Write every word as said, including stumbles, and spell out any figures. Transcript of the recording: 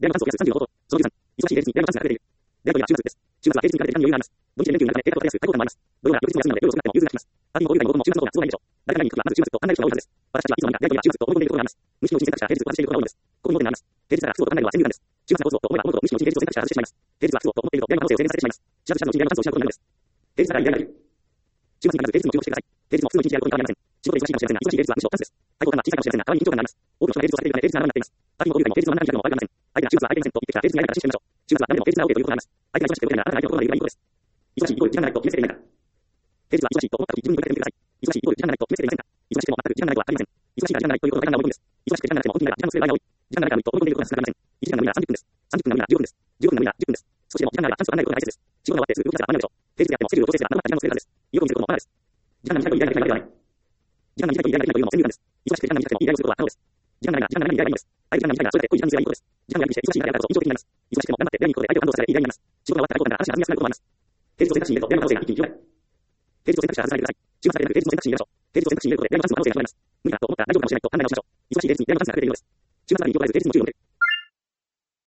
電話番号約さんじゅうのこと、そのじゅうさん、忙しい平日に電話番数が増えている。電話は週末です。週末は平日に比べて時間に余裕があります。土日連休に比べて定額を増やす対抗感もあります。土曜は翌日も休みなので夜遅くなっても融通が利きます。パーティーもお祝いの合コンも週末の方が都合がいいでしょう。誰かに行くときはまず週末と考える人が多いはずです。私たちはいつの間にかデートや週末と思い込んでいるところがあります。無視のうちに選択肢は平日と私していることが多いのです。ここに盲点があります。平日なら服装と考えるのは先入観です。週末ならコースをと思えばこのことを無視のうちに平日を選択肢は外してしまいます。平日は服装と思っていると電話の可能性を制限されてしまいます。知らず知らずのうちに電話番号を失うことになるのです。平日だから嫌いがいる。週末に必ず平日も注目してください。平日も普通の一日やることに変わりません。仕事で忙しいかもしれませんが、忙しい平日はむしろチャンスです。対抗感は小さいかもしれませんが、代わりに緊張感があります。多くの人が平日を避けているため平日が現れになっています。パーティーもお祝いも平日が現れになっています。パーティーもお祝いも平日が何回も悪くありません。相手が週末は何回も平日が多いということがありません。相手が週末は何回も平日が多いということがあります。平日を選択肢は平日を選択肢に入れることです。忙しいイコール時間がないと決めつけていないか。平日は忙しいと思ったとき自分に問いかけてみてください。忙しいイコール時間がないと決めつけていませんか。忙しくても全く時間がないとは限りません。忙しいから時間がないということが時間が多いです。忙しくて時間がなくても本人が時間の使いが多い。時間がないからと思い込んでいることが少なくありません。いちじかんの無理ならさんじゅっぷんです。さんじゅっぷんの無理ならじゅっぷんです。じゅっぷんの無理ならじゅっぷんです。少しでも時間があればチャンスを考えることが大切です。仕事が終わってすぐ動き出せば間に合うでしょう。平日やってもスケジュールを調整すればなかった時間の使い方です。意欲を見せることもバカです。時間が短いと依頼ができないわけではない。時間が短いと依頼ができないというのも先入観です。忙しくて時間が短くても依頼をすることは可能です。時間がないなら時間がないに依頼がいいのです。相手時間が短いならそれだけ濃い時間にすればいいことです。時間がやりにして忙しいからやるからこそ印象的になります。忙しくても頑張って便利に行くことで相手を感動させられて依頼になります。仕事が終わったら後から話が弾みやすくなることもあります。平日を選択肢に入れると電話可能性が一気に広がる。平日を選択肢は外さないでください。週末だけでなく平日を選択肢に入れましょう。平日を選択肢に入れることで電話番数の可能性が広がります。無理だと思ったら大丈夫かもしれないと考え直しましょう。忙しい平日に電話番数が増えているのです。